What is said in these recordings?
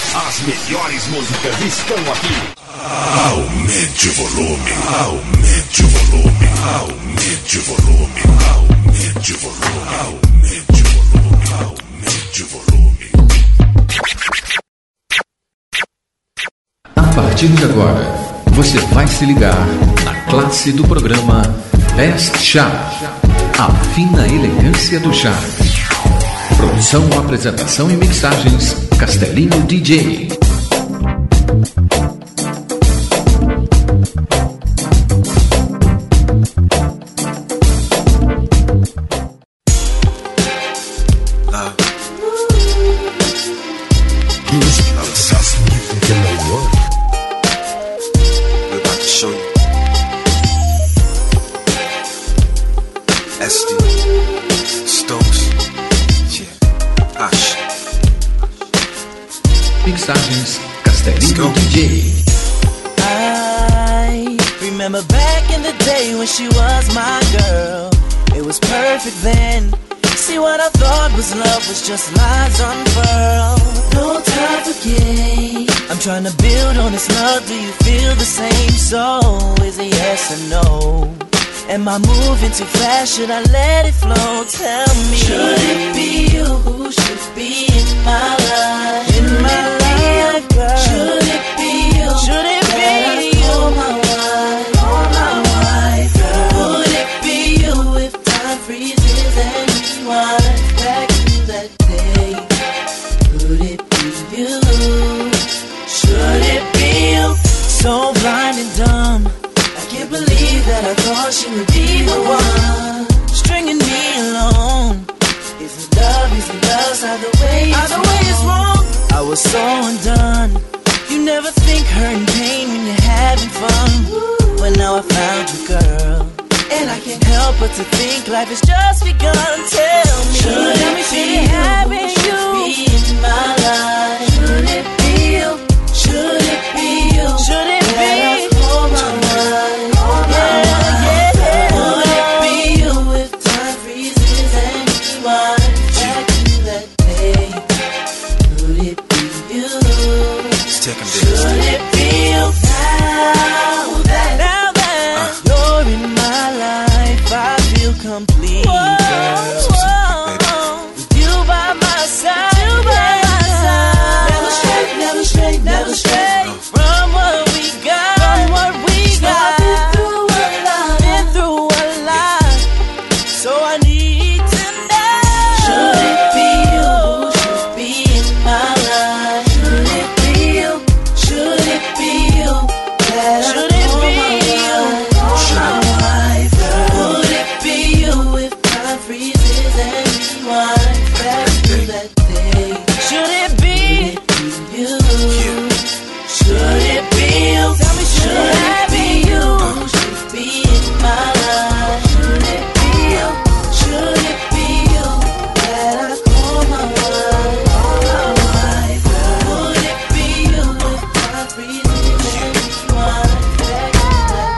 As melhores músicas estão aqui. Aumente o volume, aumente o volume, aumente o volume, aumente o volume, aumente o volume, aumente o volume. A partir de agora, você vai se ligar na classe do programa Best Chart, a fina elegância do chá. Produção, apresentação e mixagens, Castelinho DJ. Mixagens Castelinho DJ. I remember back in the day when she was my girl. It was perfect then. See, what I thought was love was just lies unfurled. No time for games. I'm trying to build on this love. Do you feel the same? So is it yes or no? Am I moving too fast? Should I let it flow? Tell me. Should it be you who should be in my life? In my life, girl. Should it be you? Should it be you? My wife, my wife, girl. Would it be you if time freezes and rewinds back to that day? Could it be you? Should it be you? So blind and dumb, can't believe that I thought she would be the one stringing me along. Isn't love, either way it's wrong. I was so undone. You never think hurt and pain when you're having fun. But now I found you, girl, and I can't help but to think life has just begun. Tell me, should it be having you be in my life? Should it be you? Should it be you? Should it be? Should it be you now that you're in my life? I feel complete, girl. With you by my side, never straight from what we got. Been through a lot, so I need to know. Should it be you who should be in my life? Should it be you? Should it be you? Should it be you? My wife, would it be you if time freezes and rewinds back to that day? Should it be you? Should it be you? Tell me, should it be you? Should it be in my life? Should it be you? Should it be you that I call my wife? My wife, would it be you if time freezes and rewinds back to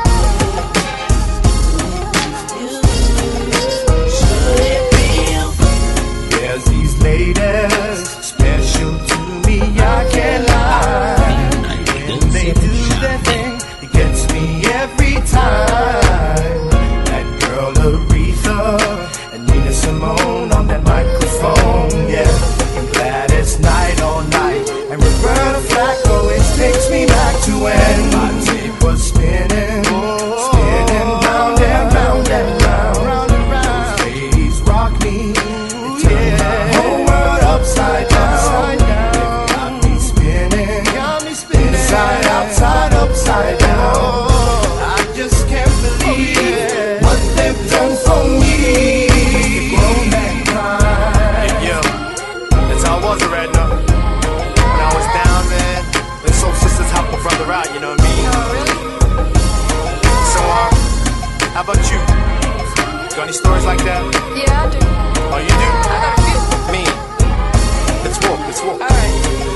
that day? Should it be you? There's these ladies special to me, I can't lie. And they do their thing, it gets me every time. That girl Aretha and Nina Simone on that microphone, yeah. And Gladys Knight all night, and Roberta Flack always takes me back to when my tape was spinning, spinning round and round and round. Those ladies rock me, they turn my whole world upside down. They got me spinning, inside, outside, upside down. I just can't believe what they've done for me. Grown man cry. Yeah, that's how I was already, no? When I was down, man, the soul sisters helped my brother out, you know what I mean? So, how about you? Got any stories like that? Yeah, I do. Oh, you do? I got a few. Me. Let's walk. Alright.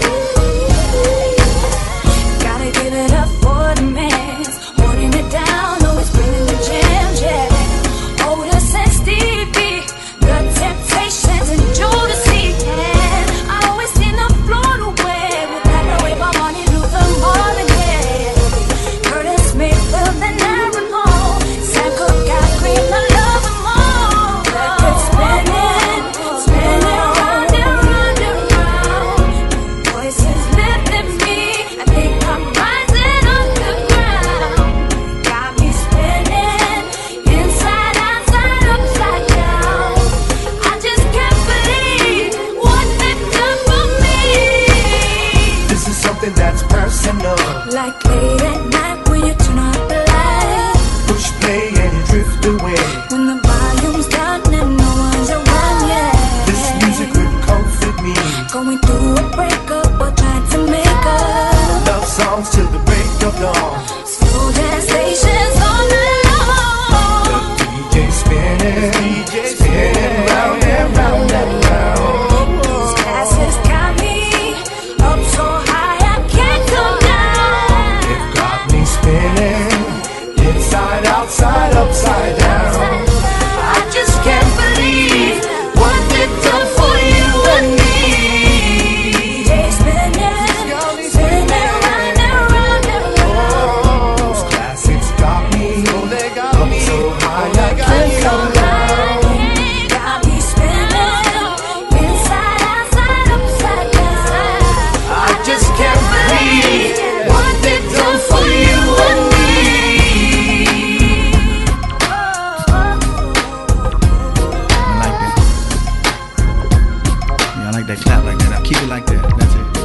Gotta give it up for the man, holding it down, always bringing the jams, yeah. Otis and Stevie, the Temptations and Jodeci, and I always seem to float away with that something that's personal. Like late at night when you turn off the light. Push play and drift away. When the volume's down and no one's around, yeah. This music will comfort me. Going through a breakup or trying to make up. Love songs till the break of dawn. Slow dance stations all night long. The DJ spinning, spinning round and round and round. These glasses got me up so high I can't come down. It got me spinning, inside, outside, upside down. I just can't believe what they've done for you and me. DJ spinning, spinning round and round and round. Those classics got me, up so high I can't come down. Got me spinning, inside, outside, upside down. I just can't believe what they've done for you and me. I like that clap like that. Now keep it like that. That's it.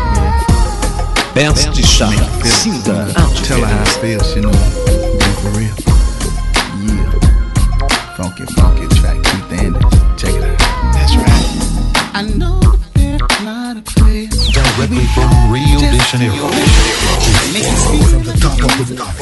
Best Chart. Sinta Tell her how it feels, you know. Be for real. Yeah. Funky, funky track. Keep the endings. Check it out. That's right. I know there's a lot of players. Directly from Rio de Janeiro. From the top of the top.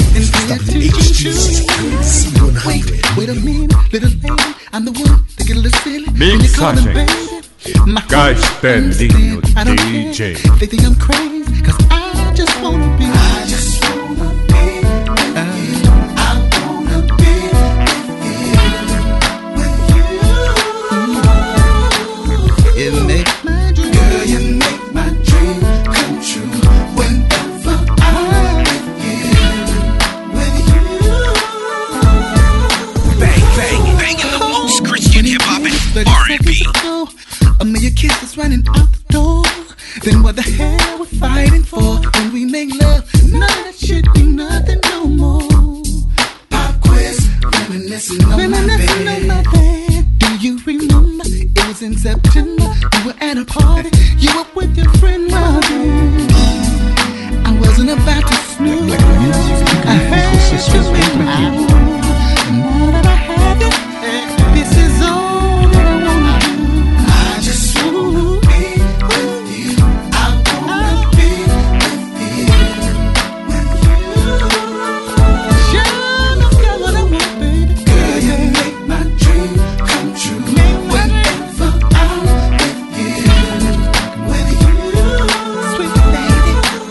Wait a minute, little lady. I'm the one that get a little silly. Mixagem. Castelinho DJ. They think I'm crazy, cause I just wanna be. I just wanna be. I wanna be with you. You make my dream. Girl, you make my dream come true. Whenever I'm with you. Bang, bang, banging the most Christian hip hop and R&B. A million kisses running out the door. Then what the hell we're fighting for? When we make love, none of that shit do nothing no more. Pop quiz, reminiscing on my bed. Do you remember? It was in September. We were at a party. You were with your friend Robin. I wasn't about to snooze. I had to make my own. And now that I have it, this is all that I wanna do. I just wanna be with you. I wanna be with you. Sure, no girl, what I want, baby. Girl, you make my dream come true. Whenever I'm with you, sweet lady.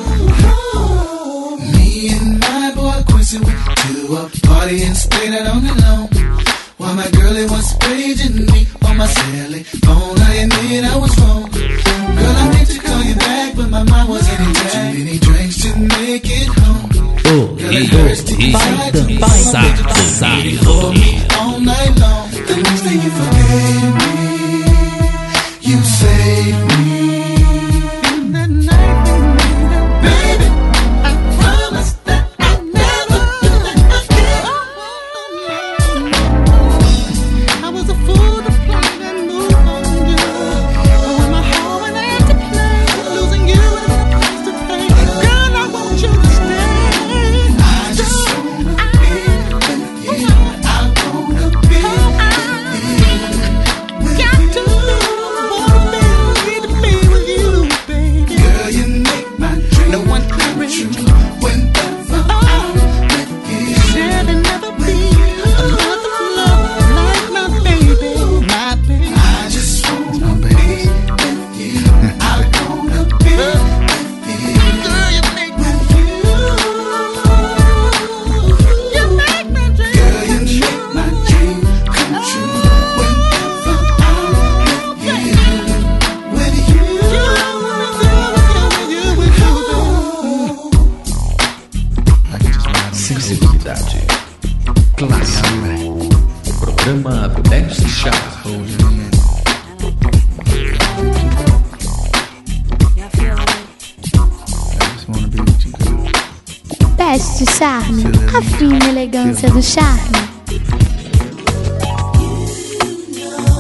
Me and my boy Quincy went to a party and stayed out on alone. While my girlie was paging me on my celly phone, I admit I was wrong. Girl, I meant to call you back, but my mind wasn't intact. Too many drinks to make it home. Girl, it hurts to decide to be something for me all night long. The next thing you forgave me, you saved me. And that night we made up, baby, I promise that I'll never do that again. I was a fool to play and move on you. But when my heart went out to play, losing you is a price to pay. Girl, I want you to stay. I just wanna be with you. I wanna be with you. Got to be with you, baby. Girl, you make my dream. No one can reach you whenever I'm with you. Said there'll never be another love like my baby, my baby. I just wanna be with you. I wanna be with you. Girl, you make my dream. You make my dream. Girl, you make my dream come true. Whenever I'm with you. Sensibilidade. Clássico. Programa Best Chart. Best Charme, a fina elegância do charme.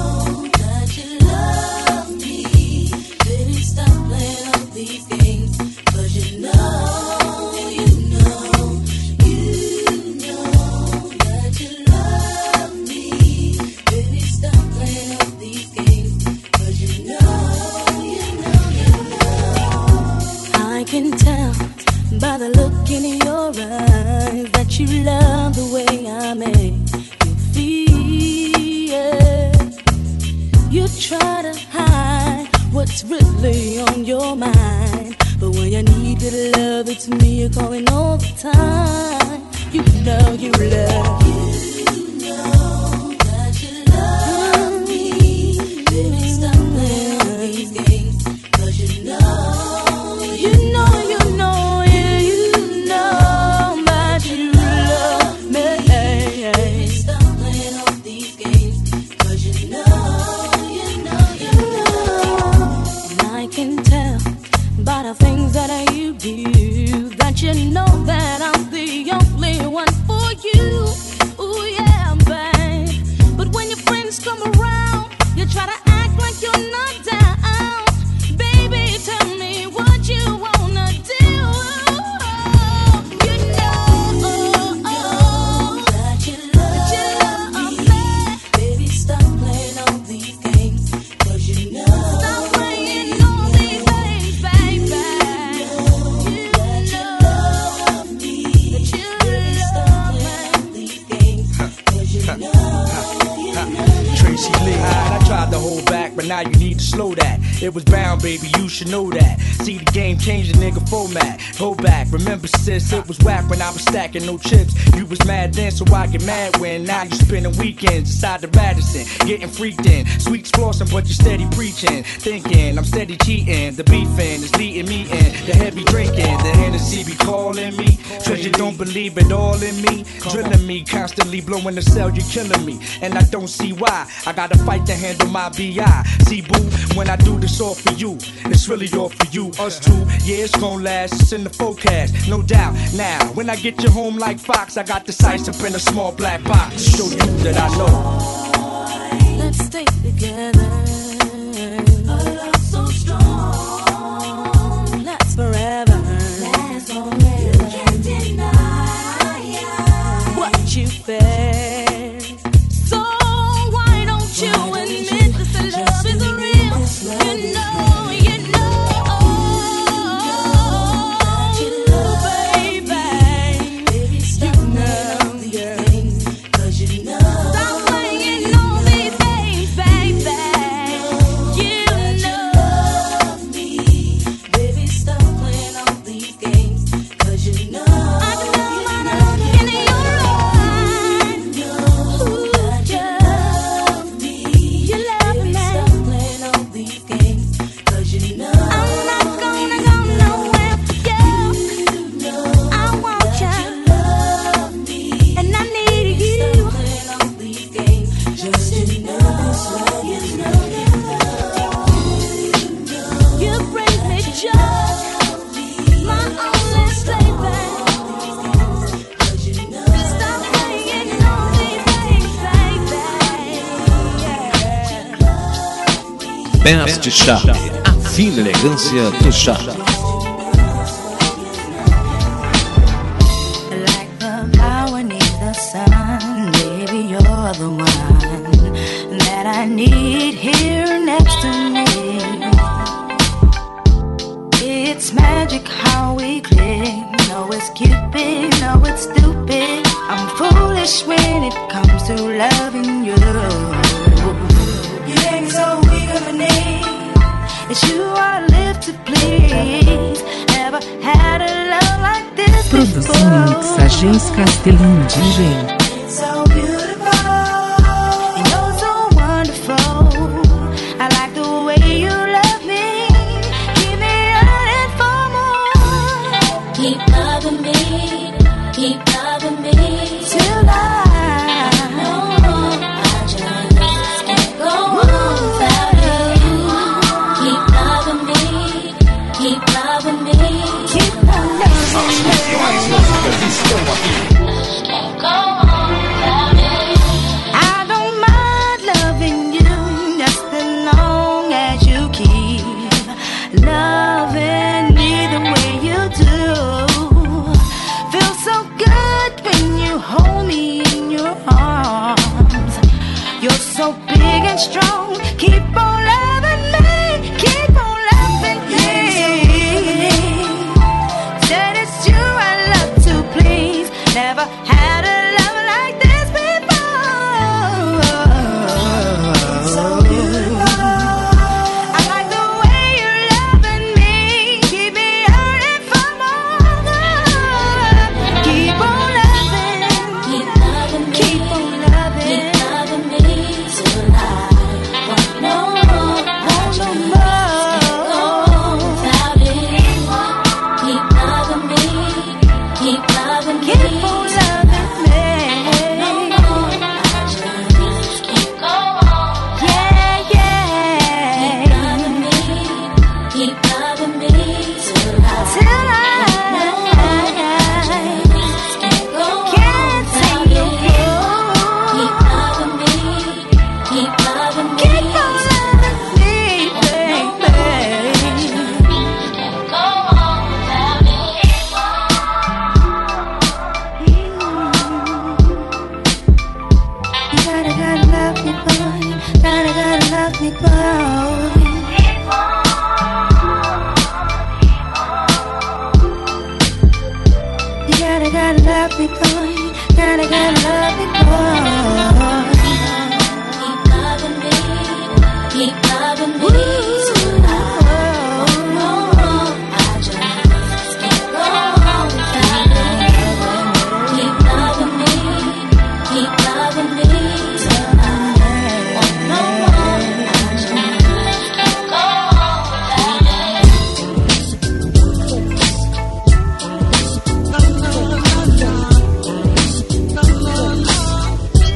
Stop playing all these games. By the look in your eyes that you love the way I make you feel. You try to hide what's really on your mind, but when you need little love, it's me you're calling all the time. You know you love. You know that you love me. Baby, stop playing these games, 'cause you know, you know. By the things that you do, that you know that I'm the only one for you. Ooh yeah, babe. But when your friends come around, you try to act like you're not down. Baby, tell me what you wanna do. You know that you love me. Baby, stop playing all these games, 'cause you know. Stop playing all these games, baby. Tracy Lee. I tried to hold back, but now you need to slow that. It was bound, baby, you should know that. See, the game changed the nigga format. Go back, remember sis, it was whack when I was stacking no chips. You was mad then, so I get mad when now you spending weekends inside the Radisson, getting freaked in. Sweets flossing, but you steady preaching. Thinking I'm steady cheating. The beefing is leading me in. The heavy drinking, the Hennessy be calling me. Treasure don't believe it all in me. Drilling me, constantly blowing the cell, you're killing me. And I don't see why. I gotta fight to handle my BI. See, boo, when I do this all for you, it's really all for you. Us two, yeah, it's gon' last. It's in the forecast, no doubt. Now, when I get you home like Fox, I got the sights up in a small black box to show you that I know. Let's stay together. A love so strong, lasts forever. Lasts forever. You can't deny what you feel. So why don't you admit that the love is real? You know, you know. Best Chart, a fina elegância do chart. Like the power needs the sun, baby, you're the one that I need here next to me. It's magic how we click. No, it's Cupid, no, it's stupid. I'm foolish when it comes to loving you. You make me so weak of a name. It's you I live to please. Never had a love like this Produção e mixagens Castelino DJ. So beautiful, and you're so wonderful. I like the way you love me. Keep me yearning for more. Keep loving me, keep loving me till I know I just can't go on without you. Keep loving me, keep loving me, keep loving me. Can't go on. going strong. Keep on loving me, keep on loving me. Said it's you I love to please. Never had a love like this before. So beautiful. I like the way you're loving me. Keep me yearning for more. Keep on loving, keep loving, keep on loving, keep loving me till I want no more. Want no more. Without it, keep loving me, keep loving me. Keep on loving me. No more. I just keep going. Yeah, yeah. Keep loving me, keep loving me till I can't take no more. Keep loving me, keep loving me. Keep on loving me, baby. Go on without me. You gotta love me, boy. Gotta love me, boy. You gotta love me, boy. Gotta love me, boy. Keep loving me, keep loving me till I want no more. I just can't go on without it. Keep loving me, keep loving me till I want no more. I just can't go on without it.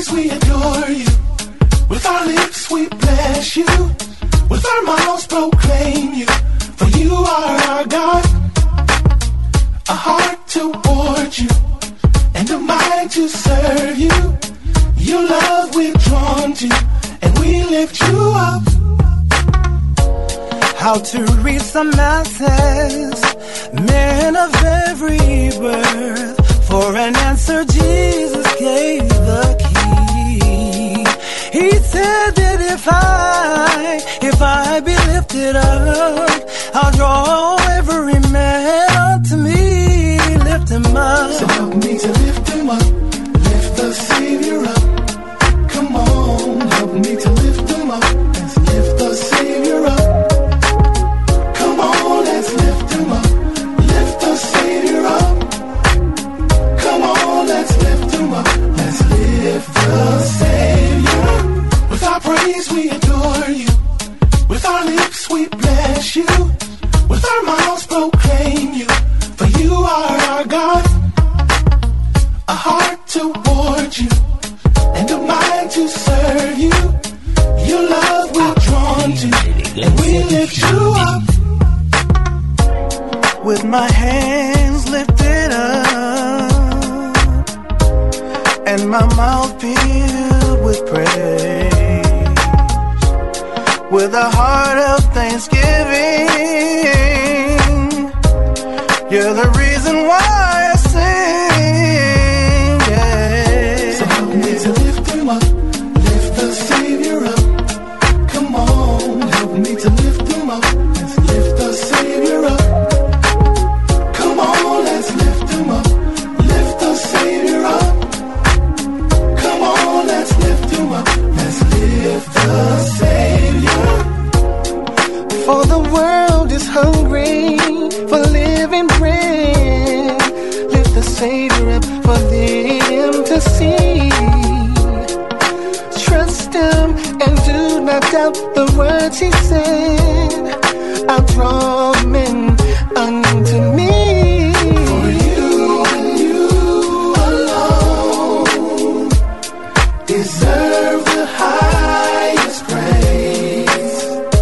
praise we adore you. With our lips we bless you. With our mouths proclaim you. For you are our God. A heart toward you. And a mind to serve you. Your love we're drawn to. And we lift you up. How to reach the masses, men of every birth. For an answer Jesus gave the key. He said that if I be lifted up, I'll draw every man unto me. Lift him up. So help me to lift him up. Lift the Savior up. Come on, help me to lift him up. Let's lift the Savior up. Come on, let's lift him up. Lift the Savior up. Come on, let's lift him up. Let's lift the Savior. With our praise we adore you. With our lips we bless you. With our mouths proclaim you. For you are our God. A heart toward you. And a mind to serve you. Your love we're drawn to. And we lift you up. With my hands lifted up and my mouth filled with praise, with a heart of thanksgiving, you're the reason why I sing, yeah. So help me to lift him up, lift the Savior up. Come on, help me to lift him up. Let's lift the Savior up. Come on, let's lift him up. Lift the Savior up. Come on, let's lift him up. Let's lift the Savior. For the world is hungry for living bread. Lift the Savior up for them to see. Trust him and do not doubt the words he said. I'll draw men unto me. For you and you alone deserve the highest praise.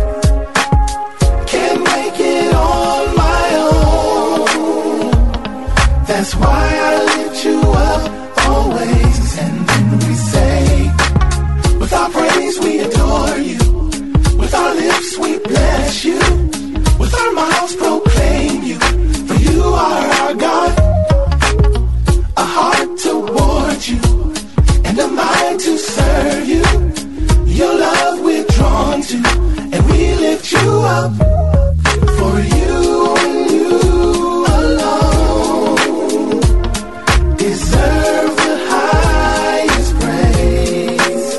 Can't make it on my own. That's why I lift you up always. And then we say, with our praise we adore you. With our lips we bless you. With our mouths proclaim you. For you are our God. A heart toward you. And a mind to serve you. Your love we're drawn to. And we lift you up. For you and you alone deserve the highest praise.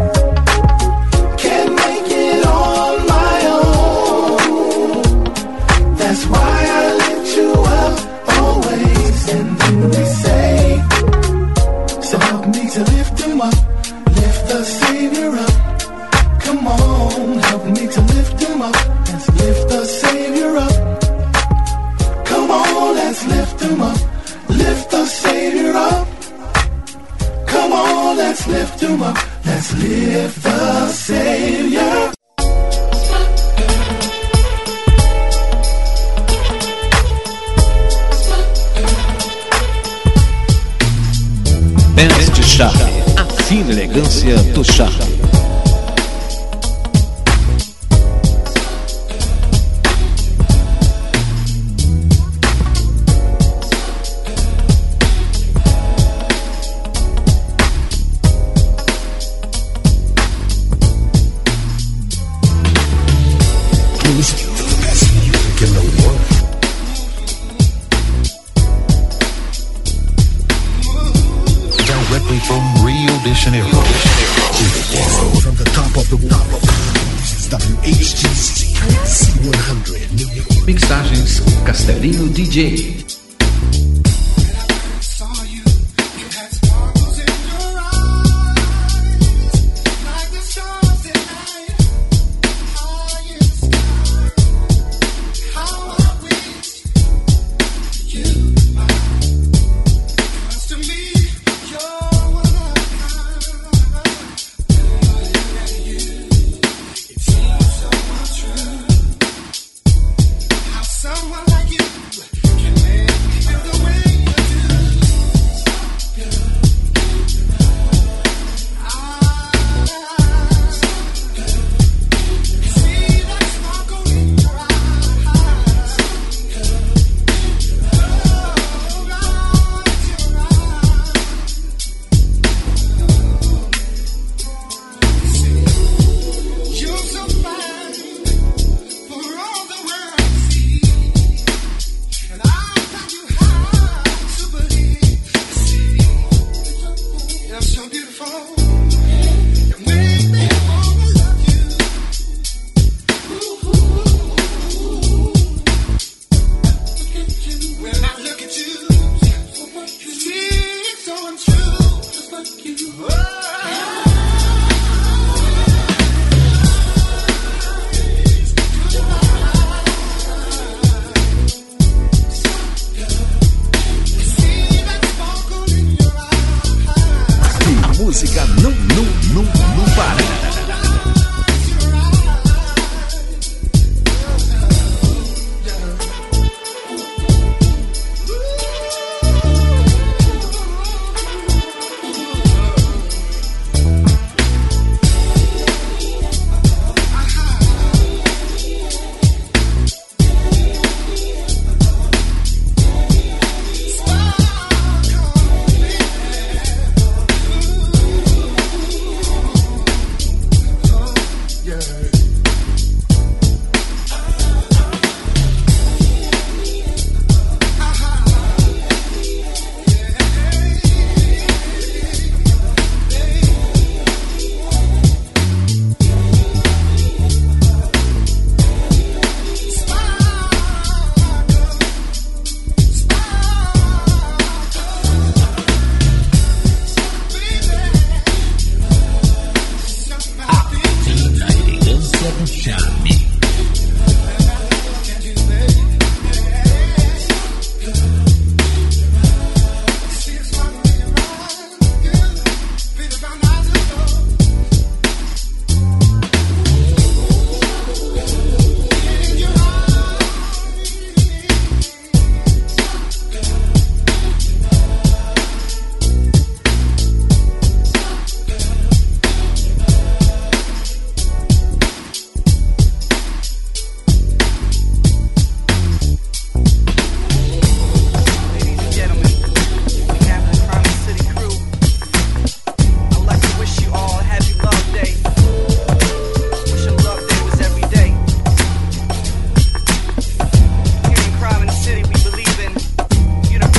Can't make it on my own. That's why I lift you up always. And then we say, so help me to lift him up. Lift the Savior up. Come on, help me to lift him up. Let's lift the Savior up. Come on, let's lift him up. Lift the Savior up. Come on, let's lift him up. Let's lift the Savior. Best Charme, a fina elegância do charme. From Rio de Janeiro to the world. From the top of the world. WHGC C100 New York. Mixagens Castelinho DJ.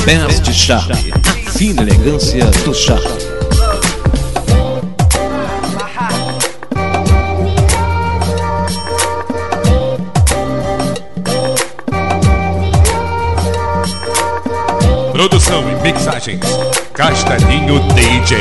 Best Sharp, a fina elegância do Sharp. Produção e mixagens, Castelinho DJ.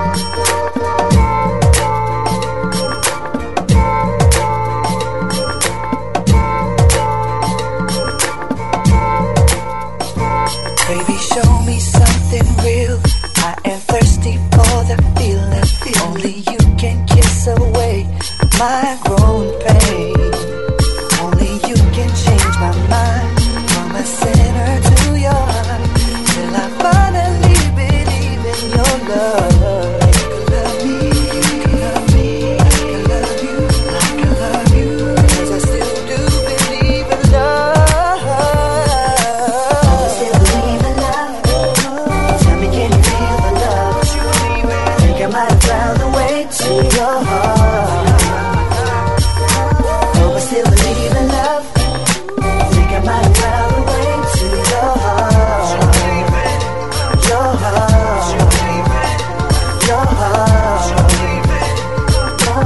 Baby, show me something real. I am thirsty for the feeling. Only you can kiss away my growing pain. Only you can change my mind from a sinner to your heart, till I finally believe in your love. Love me, love me, I love you, I love you, 'cause I still do believe in love. I still believe in love. Tell me, can you feel the love? Think I might have found a way to your heart. Oh, I still believe in love. Think I might have found a way to your heart. Your heart. Your heart. Your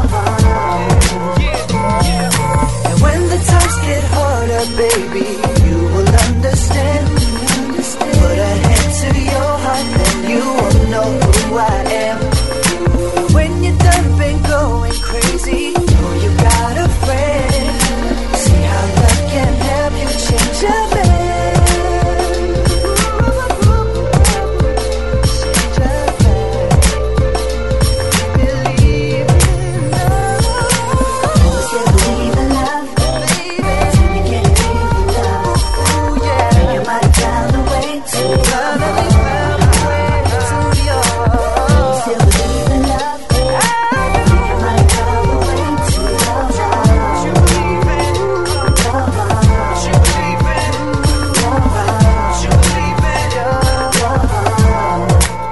heart. And when the times get harder, baby, you will understand. Put a hand to your heart, then you will know who I am. When you're done, been going crazy, know you got a friend. See how love can help you change a man. Change a man. Believe in love. Still believe in love, baby. Tell me, can you feel the love? Ooh, yeah. Think you might have found a way to finally found a way to your heart. Still believe in love. Think you might have found a way to your heart. You believe in your heart. You believe in your heart. You believe in your heart.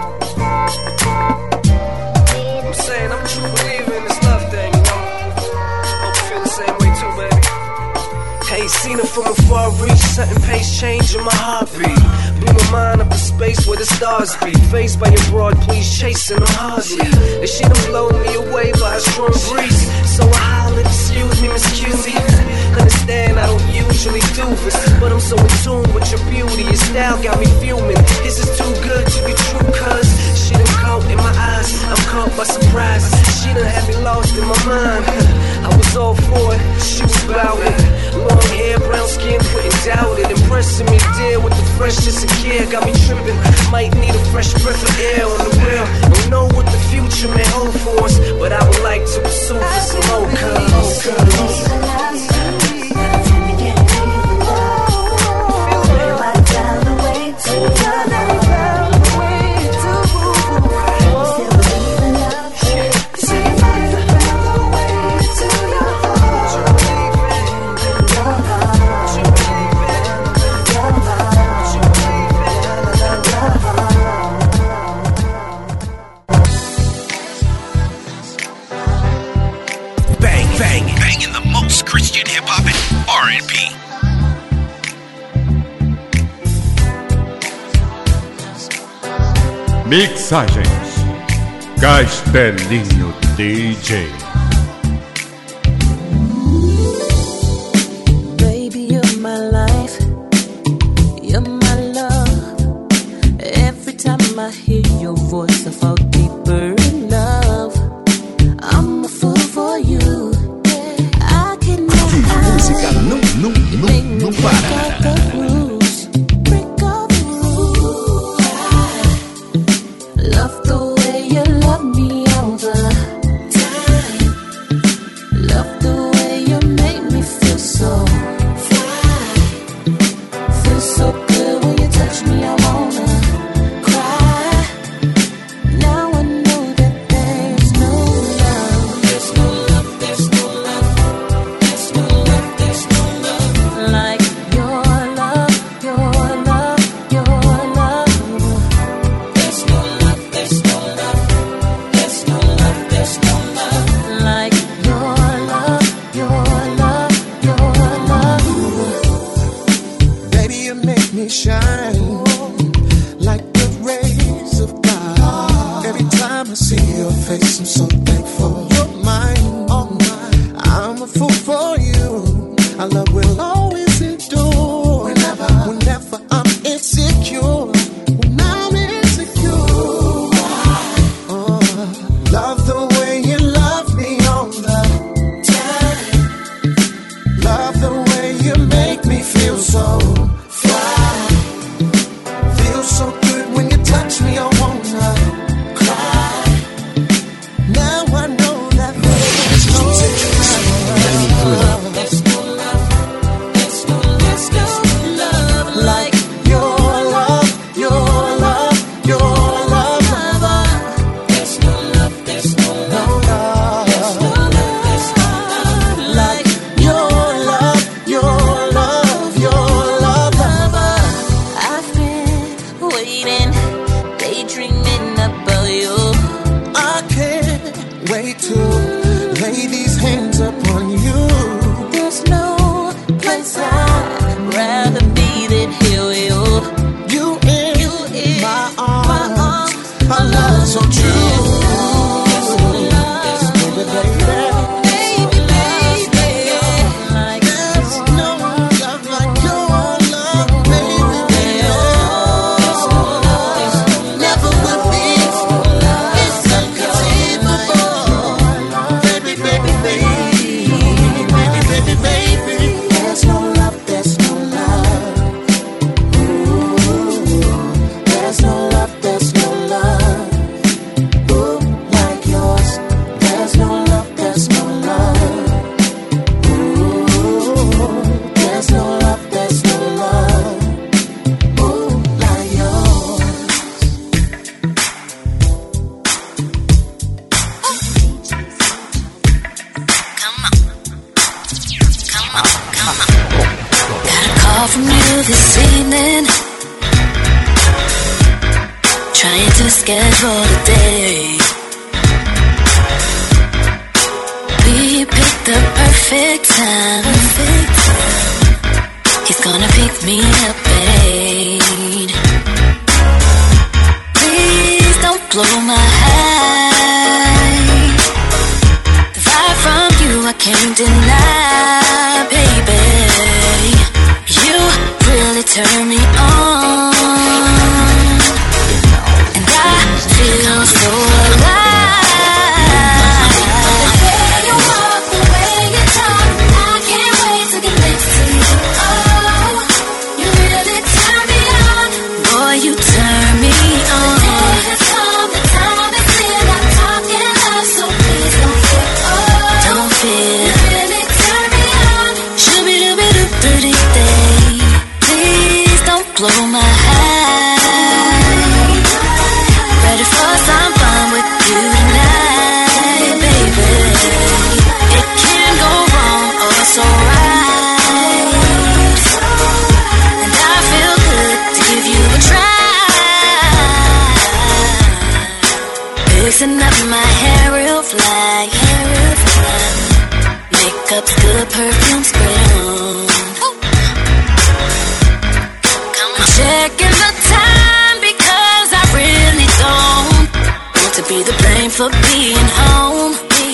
I'm saying I'm a true believer in this love thing, you know. Hope you feel the same way too, baby. Hey, seen it from afar, reach, sudden pace change in my heartbeat. Blew my mind up to space where the stars be. Faced by your broad, please chasing them hardly. And she done blow me away by a strong breeze. So I hollered, excuse me, Miss Cutie. Understand I don't usually do this, but I'm so in tune with your beauty. Your style got me fuming. This is too good to be true, cuz she done caught in my eyes. I'm caught by surprise. She done had me lost in my mind. I was all for it, she was about it. Long hair, brown skin, couldn't doubt it. Impressing me, dear, with the freshness and care. Got me tripping, might need a fresh breath of air on the wheel. Don't know what the future may hold for us, but I would like to pursue this alone, cuz. Banging the most Christian hip-hop and R&B. Mixagens, Castelinho DJ. Baby, you're my life, you're my love. Every time I hear your voice, I fall deeper in love. I'm a fool for you. I cannot Música não para. Love the way you love me all the time. Love the way you make me feel so fly. Feel so good when you touch me, I wanna cry. Now I know that there's no love. There's no love, there's no love. There's no love, there's no love like your love. Our love will always endure. Whenever I'm insecure, when I'm insecure. Love the way you love me on the time. Love the way you make me feel so fly. Feel so good when you touch me, I wanna cry. Now I know that there's no love. There's no love. There's no love like your love, your love, your love. There's no love. There's no love. There's no love. There's no love like your love, your love, your love. I've been waiting, daydreaming about you. I can't wait to lay these hands upon you. There's no place I'd rather be than here with you. You in my arms, a love so true. Got a call from you this evening, trying to schedule a date. We picked the perfect time. He's gonna pick me up at 8. Please don't blow my high. The vibe from you I can't deny, baby. You really turn me on, and I feel so alive. The way you walk, the way you talk, I can't wait to get next to you. Oh, you really turn me on. Boy, you turn me on. The day has come, the time is here. I'm talking love, so please don't fear. Oh, don't fear. You really turn me on. Shoo-be-doo-be-doo-doo-dee-day. Please don't blow my high. Ready for some fun with you tonight, baby. It can't go wrong, oh it's alright. And I feel good to give you a try. Fixing up my hair real fly. Makeup's good, perfume's great on. Checking the time because I really don't want to be the blame for being home.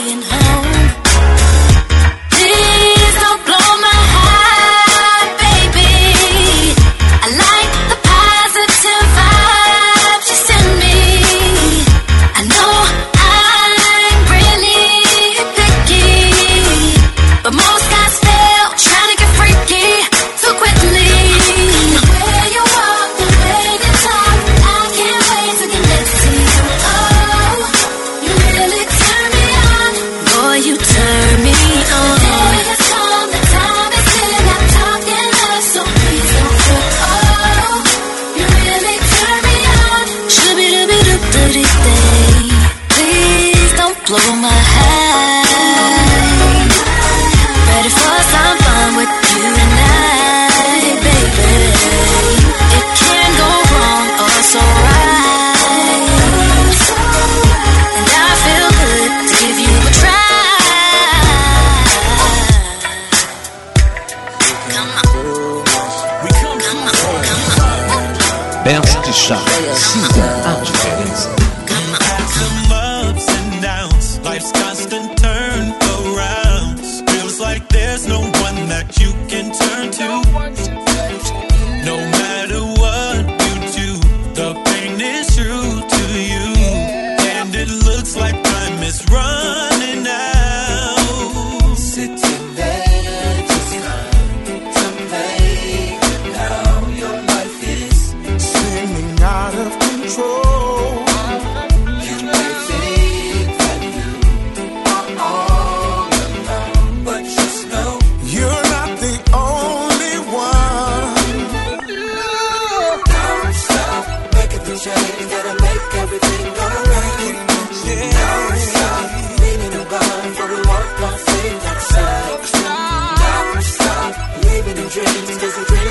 Please don't blow my high, baby. I like the positive vibes you send me. I know I'm really picky, but most guys fail trying to get freaky so quickly. The way you walk, the way you talk, I can't wait to get next to you. Oh, you really turn me on. Boy, you turn me on. The day has come, the time is here. I'm talking love, so please don't trip. Oh, you really turn me on. Shoo-be-doo-be-doo-doo-dee-day. Please don't blow my high. Ready for some fun with you tonight, baby. It can't go wrong, oh it's alright. And I feel good to give you a try. Come on. Best Shot. Siga a diferença. Some ups and downs, life's constant turn arounds. Feels like there's no one that you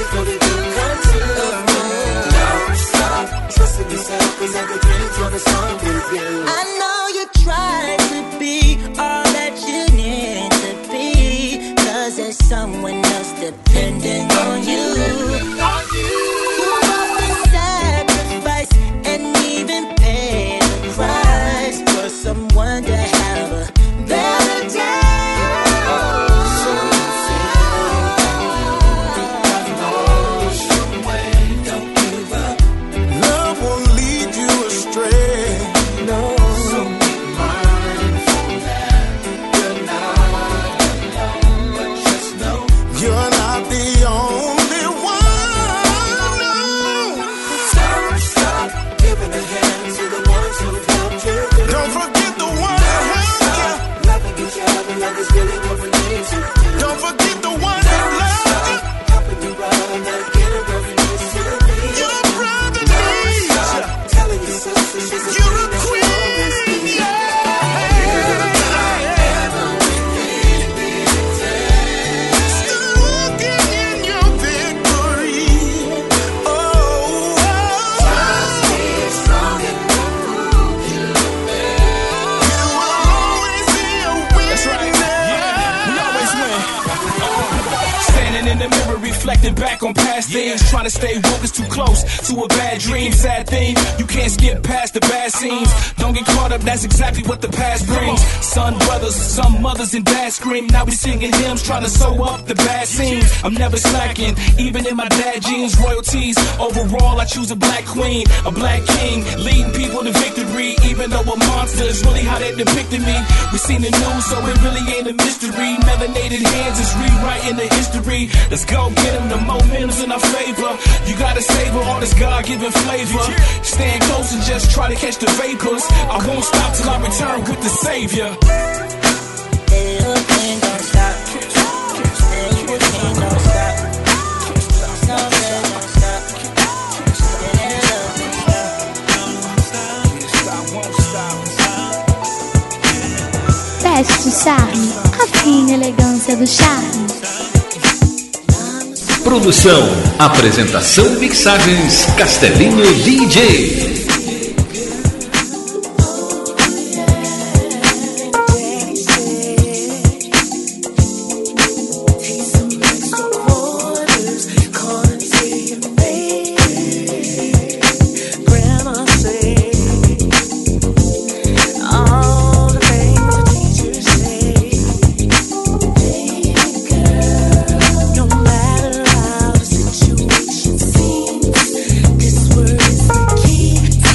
before the dream comes true. Don't stop trusting yourself, 'cause every dream's gonna start with you. I know you tried to be all that you need to be, 'cause there's someone else depending on you. You often sacrifice and even pay the price for someone to have a better day. Don't forget the one that loves you. Helping you run and get a refuge to me. Your brother needs you. Telling your sister she's a you're a queen. Still walking in your victory. Trust me, it's strong enough for you. You will always be a winner. That's right. Standing in the mirror, reflecting back on past things. Trying to stay woke is too close to a bad dream. Sad thing, you can't skip past the bad scenes. Don't get caught up, that's exactly what the past brings. Son, brothers, some mothers and dads scream. Now we singing hymns, trying to sew up the bad scenes. I'm never slacking, even in my dad jeans. Royalties, overall I choose a black queen, a black king, leading people to victory. Even though a monster is really how they depicted me. We seen the news, so it really ain't a mystery. Melanated hands is rewriting the history. Let's go get them, the momentum's in our favor. You gotta savor all this God-given flavor. Stand close and just try to catch the vapors. I won't stop till I return with the Savior. Teste Charme, a fina elegância do charme. Produção, apresentação e mixagens Castelinho DJ. This word is the key.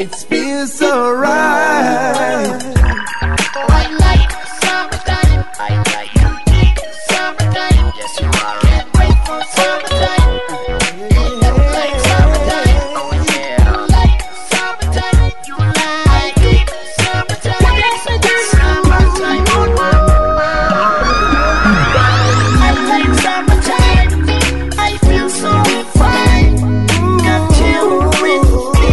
It feels so right. I like summertime. I like summertime. Yes, you are. Can't wait for summertime. Like summertime. Oh yeah. Like summertime. You like summertime. Summertime. I like summertime. I feel so fine. Got you with me.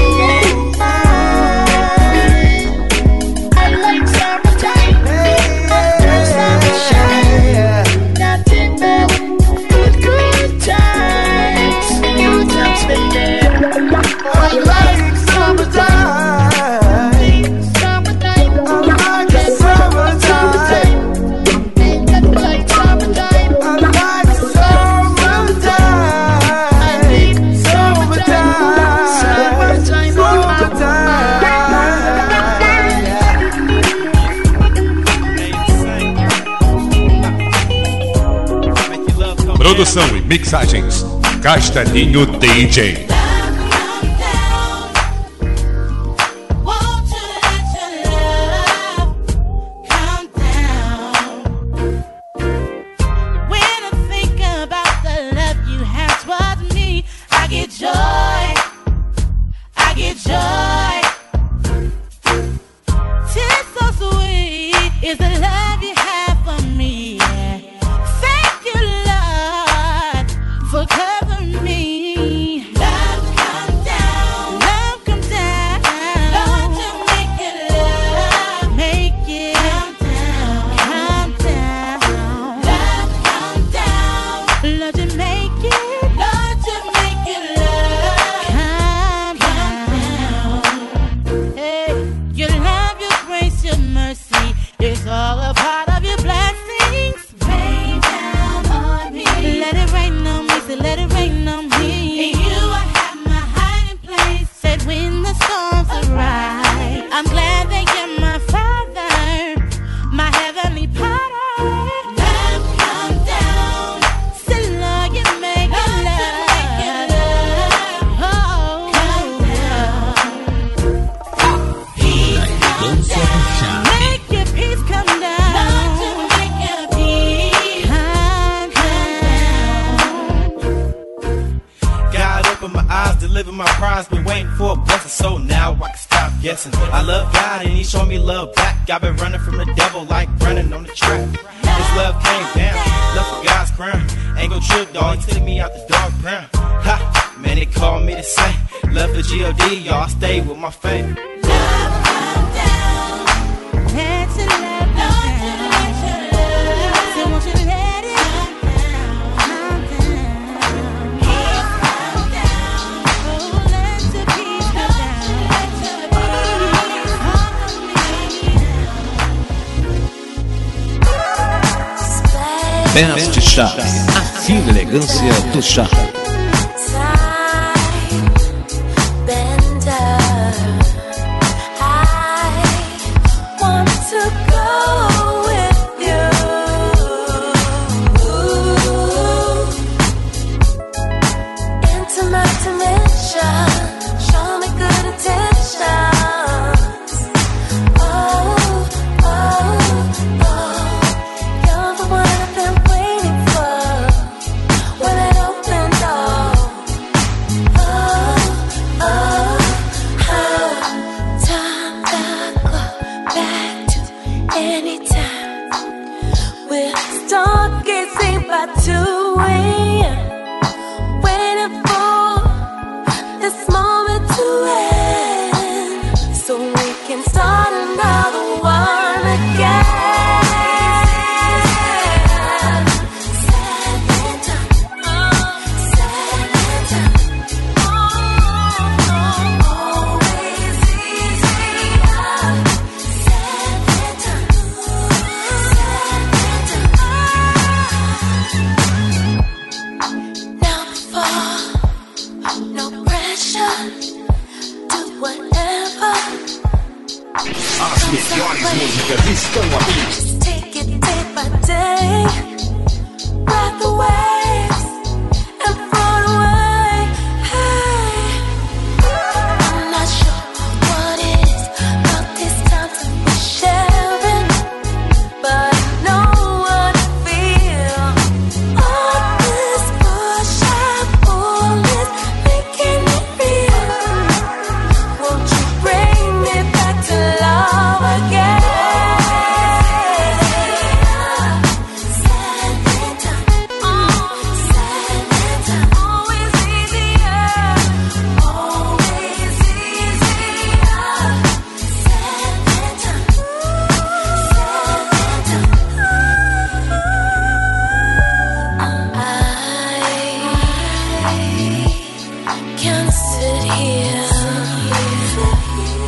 I like summertime. After sunshine. Nothing but good times. Good times, baby. I like summertime. Summertime. I like summertime. Like summertime. I like summertime. Produção e mixagens Castelinho DJ. When I think about the love you have towards me, I get joy. I get joy. Tis so sweet is the love you have for me. Thank you, Lord, for covering me. Love come down. Love come down. Lord, to make it love. Make it come down. Come down. Love come down. Lord, to make it. Lord, to make it love. Come down. Hey, your love, your grace, your mercy is all a part of your blessings. Rain down on me. Let it rain on me, so let it rain on me. In you I have my hiding place. Said when the storms arise, I'm glad that you're my father, my heavenly potter. Love come down. Say, Lord, you make it love. Oh, come down. Peace come down. Make your peace come down. Lord, to make your peace come down. God opened my eyes, delivered my prize, been waiting for a blessing, so now I can stop guessing. I love God and He showed me love back. I've been running from the devil like running on the track. His love came down, love for God's crown. Ain't gon' trip, dog, He took me out the dark brown. Ha, man, they call me the same. Love for G.O.D., y'all stay with my faith. Let your love come down. So won't you let it come down? Oh, let your peace come down. Best Chá, a fina elegância do chá. Take it day by day, ride the waves and float away. Hey, I'm not sure what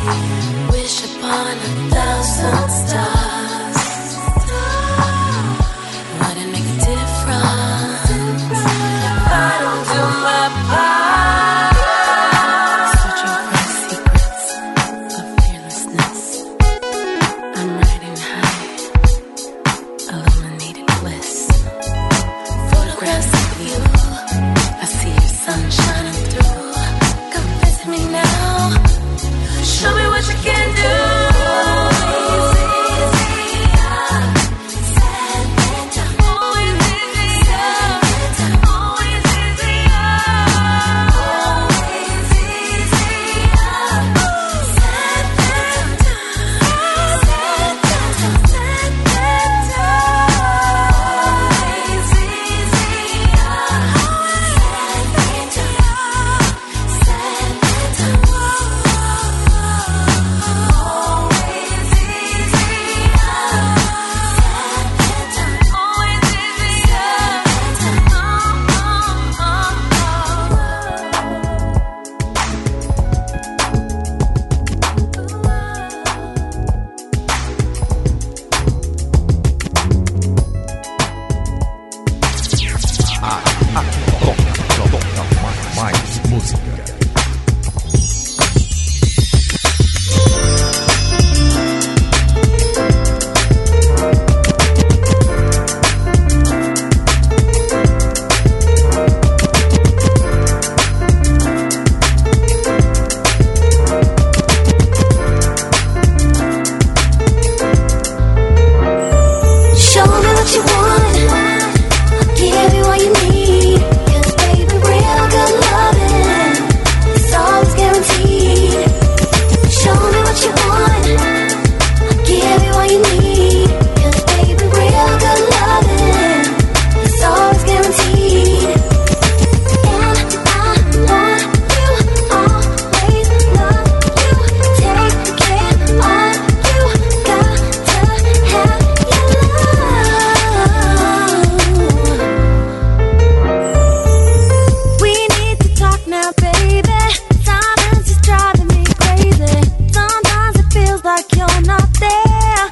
Wish upon 1,000 stars. Would it make a difference if I don't do my part? Searching for secrets of fearlessness. I'm riding high, illuminated bliss. Photographs of you, I see your sun shining through. Come visit me now. Show me what you can do. Mais música. Show me what you want. I'll give you all you need. 'Cause baby, real good loving is always guaranteed. Show me what you want. I'll give you all you need. 'Cause baby, real good loving is always guaranteed. And I want you, always love you, take care of you. Got to have your love. We need to talk now, baby. Silence is driving me crazy. Sometimes it feels like you're not there.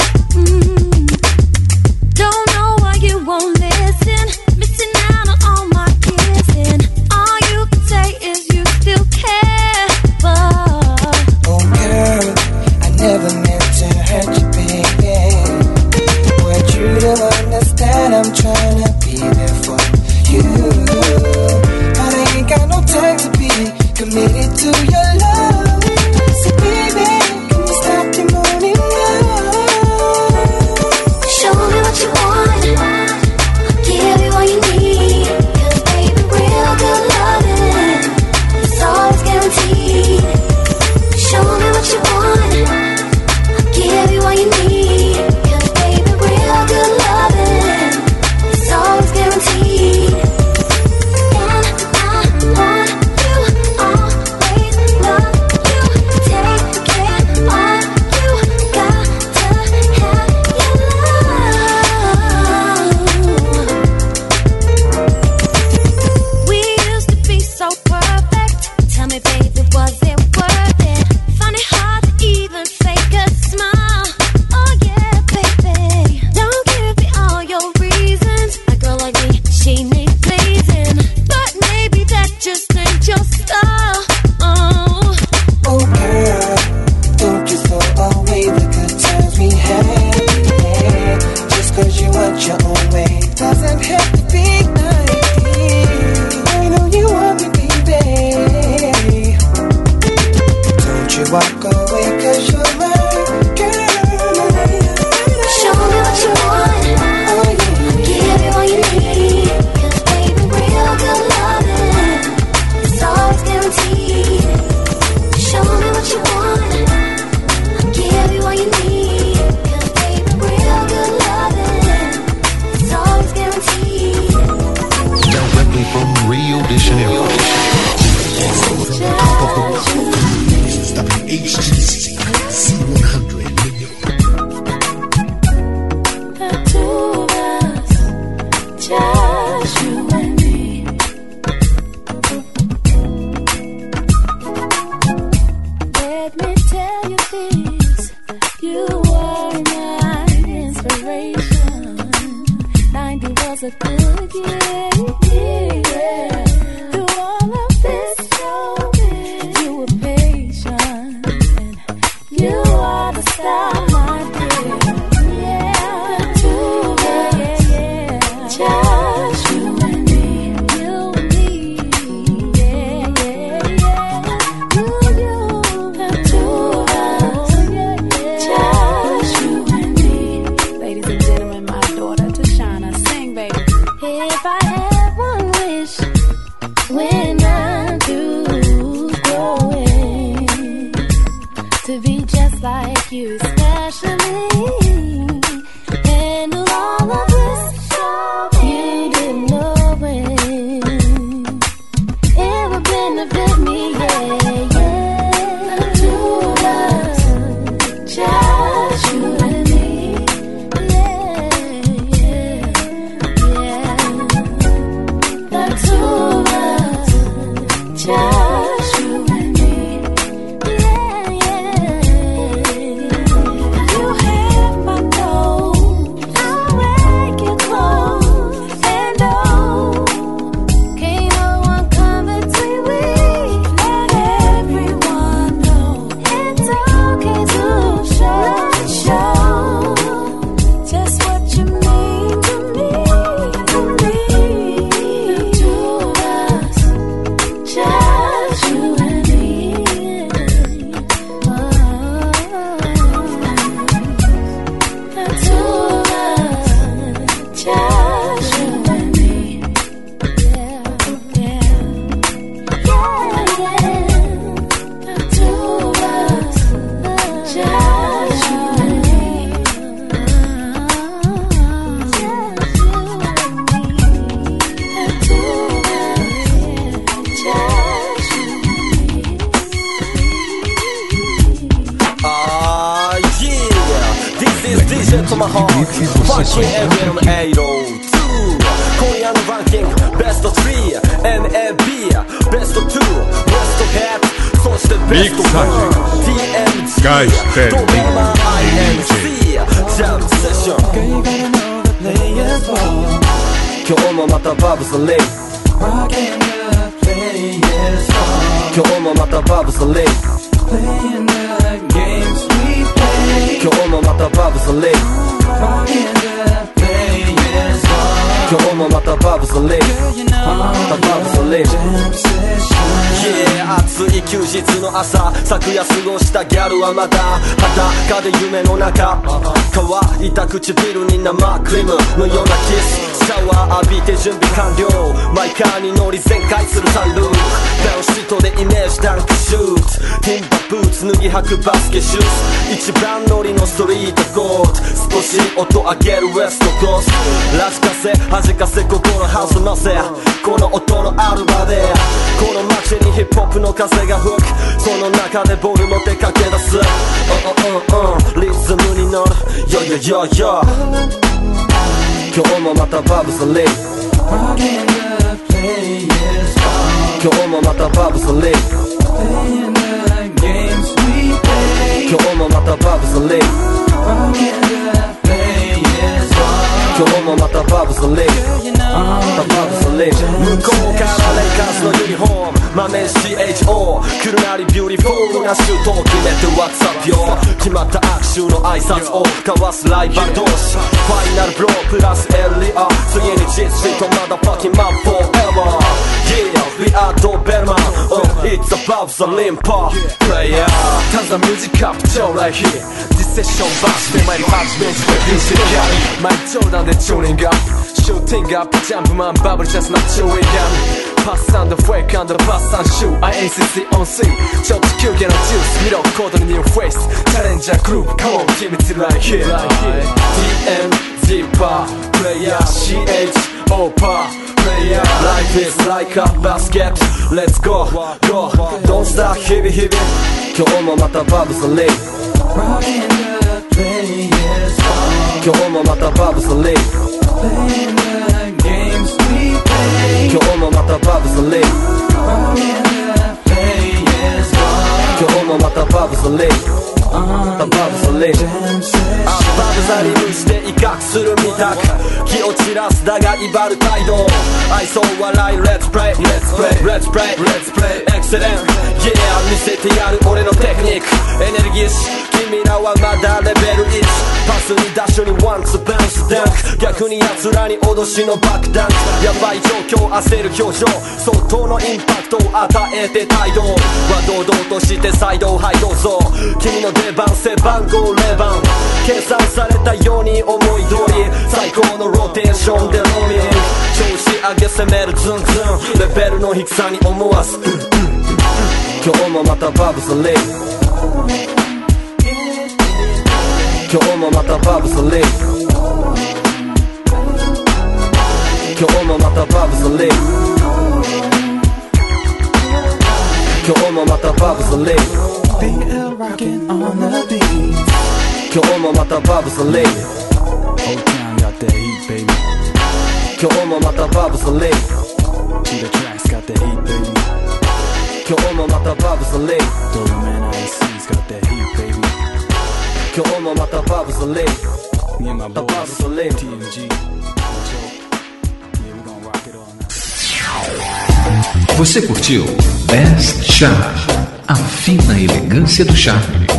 Don't know why you won't listen. Missing out on all my kissing. All you can say is you still care, but Oh girl, I never meant to hurt you, baby. Want you to understand I'm trying to be there for you. But I ain't got no time to be committed to your love. So baby, can you stop your moaning now? show me what you want. I'll give you all you need. 'Cause baby, real good loving is always guaranteed. Show me what you want. I'll give you all you need. 'Cause baby, real good loving is always guaranteed. And I want you, always love you, take care of you. Got to have your love. We used to be so perfect. Tell me, baby, was it worth it? Find it hard to even fake a smile. Oh yeah, baby. Don't give me all your reasons. A girl like me, she needs pleasing. But maybe that just ain't your style. Oh, Oh girl, don't you throw away the good times we had. Yeah, just 'cause you want your own way doesn't have to be nice. I know you want me, baby. Don't you walk away 'cause you're my girl. show me what you want. Oh yeah. I'll give you all you need. 'Cause baby, real good loving is always guaranteed. Show me what you want. I'll give you all you need. 'Cause baby, real good loving is always guaranteed. Directly from Rio de Janeiro. Stop HTC. tell you this, you are my inspiration. 90 was a good year. Through all of this, you were patient, and you are the star, my dear. Yeah, just you and me, yeah, you, the two of us, just you and me. Ladies and gentlemen, my daughter Tashana, sing, baby. If I had one wish, when I'm through growing, to be just like you, especially, and all of this you didn't know when it would benefit me, yeah. The two of us, just you and me, yeah. The two of us, just you and me, You have my gold, I'll make you close, and can't no one come between we. Let everyone know it's okay to show just what you mean to me. The two of us, just you and me. The two of us, just you and me. Yeah. The two of us, just you and me. Ah, yeah, this is DJ Tomahawk, Funky FM 802. 今夜のランキング Best 3 NAB Best 2 West Head そしてベスト4 TMG ドラマ INC ジャムセッション今日もまたバブスリー今日もまたバブスリー今日もまたバブスリー今日もまたバブスリーまたバブスリー Yeah 暑い休日の朝昨夜過ごしたギャルはまだ裸で夢の中乾いた唇に生クリームのようなキスシャワー浴びて準備完了マイカーに乗り全開するサンルーフダウンシートでイメージダンクシュートティンバブーツ脱ぎ履くバスケシューズ一番乗りのストリートゴール少し音上げるウエストコースラジカセ弾かせ心ハウス乗せこの音のアルバでこの街にヒップホップの風が吹くその中でボール持って駆け出すリズムに乗るヨヨヨヨ今日もまたバブスリー今日もまたバブスリー今日もまたバブスリー今日もまたバブスリー向こうからレイカーズのユニフォーム豆 CHO 来るなりビューティフォールなシュートを決めて What's up yo 決まった握手の挨拶を交わすライバル同士ファイナルブロープラスエリア次に実施とまだファキンマン forever Yeah we are the Bellman It's above the limpa Player タンザミュージックアップ超来日セッションバースで前に8ベンチでピンしてるギャルマイジョーダンでチューニングアップシューティングアップジャンプマンバブルジャスなチューイングパスアンドフェイクアンドパスアンシュー INCC on C ちょっと休憩のジュース見ろコードにニューフェイスチャレンジャーグループ Come on 決めてright here DMZ パープレイヤー CHO パー Life is like a basket Let's go, go Don't stop 日々日々今日もまたバブスリー今日もまたバブスリー今日もまたバブスリー今日ももまたバブソレイバブソレイバブザリにして威嚇するみたく気を散らすだが威張る態度愛想笑い Let's play Let's play Excellent Yeah 見せてやる俺のテクニックエネルギッシュ君らはまだレベル1パスにダッシュにワンツーバウンスダンク逆に奴らに脅しのバックダンクやばい状況焦る表情相当のインパクトを与えて態度は堂々として再度はいどうぞ君の出番背番号0番計算されたように思い通り最高のローテーションでローミング調子上げ攻めるズンズンレベルの低さに思わず今日もまたバブソレイ今日もまたバブソレイ今日もまたバブソレイ今日もまたバブソレイ BL rocking on the beat 今日もまたバブソレイ O-Town got that heat, baby. 今日もまたバブソレイ Cheetah Tracks got that heat, baby. 今日もまたバブソレイ Doberman IC's got that heat, baby. 今日もまたバブソレイ Me and my boys, Babu Soleil. TMG. Yeah, we gon' rock it all now. Você curtiu Best Char, a fina elegância do charme.